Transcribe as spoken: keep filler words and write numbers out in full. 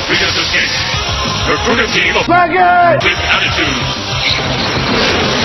Biggest escape. Recruit a team of Faggot! with attitude.